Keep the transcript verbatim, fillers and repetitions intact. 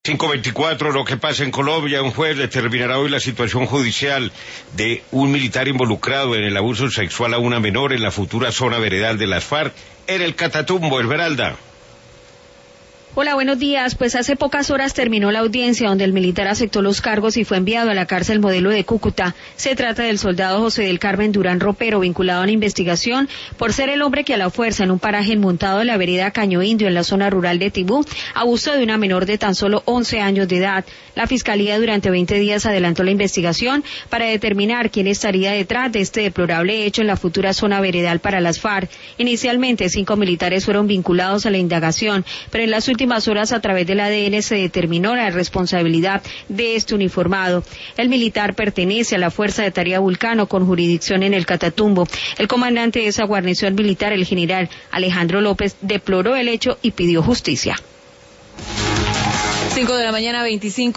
cinco veinticuatro, lo que pasa en Colombia, un juez determinará hoy la situación judicial de un militar involucrado en el abuso sexual a una menor en la futura zona veredal de las FARC, en el Catatumbo, Esmeralda. Hola, buenos días. Pues hace pocas horas terminó la audiencia donde el militar aceptó los cargos y fue enviado a la cárcel Modelo de Cúcuta. Se trata del soldado José del Carmen Durán Ropero, vinculado a la investigación por ser el hombre que a la fuerza en un paraje enmontado en la vereda Caño Indio, en la zona rural de Tibú, abusó de una menor de tan solo once años de edad. La Fiscalía durante veinte días adelantó la investigación para determinar quién estaría detrás de este deplorable hecho en la futura zona veredal para las FARC. Inicialmente, cinco militares fueron vinculados a la indagación, pero en las últimas últimas horas a través del A D N se determinó la responsabilidad de este uniformado. El militar pertenece a la Fuerza de Tarea Vulcano con jurisdicción en el Catatumbo. El comandante de esa guarnición militar, el general Alejandro López, deploró el hecho y pidió justicia. cinco de la mañana, veinticinco